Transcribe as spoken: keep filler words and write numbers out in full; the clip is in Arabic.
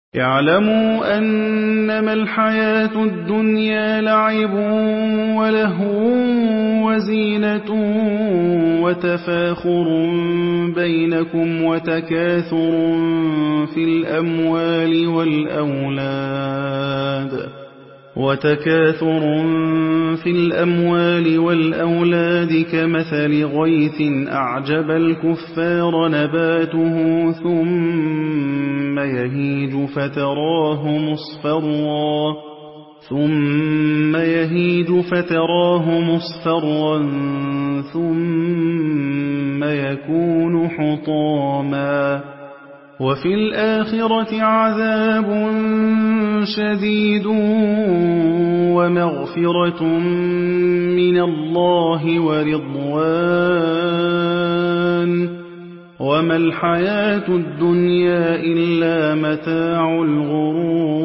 اعْلَمُوا أَنَّمَا الْحَيَاةُ الدُّنْيَا لَعِبٌ وَلَهْوٌ وَزِينَةٌ وَتَفَاخُرٌ بَيْنَكُمْ وَتَكَاثُرٌ فِي الْأَمْوَالِ وَالْأَوْلَادِ وتكاثر في الأموال والأولاد كمثل غيث أعجب الكفار نباته ثم يهيج فتراه مصفرا ثم يهيج فتراه مصفرا ثم يكون حطاما وفي الآخرة عذاب شديد ومغفرة من الله ورضوان وما الحياة الدنيا إلا متاع الغرور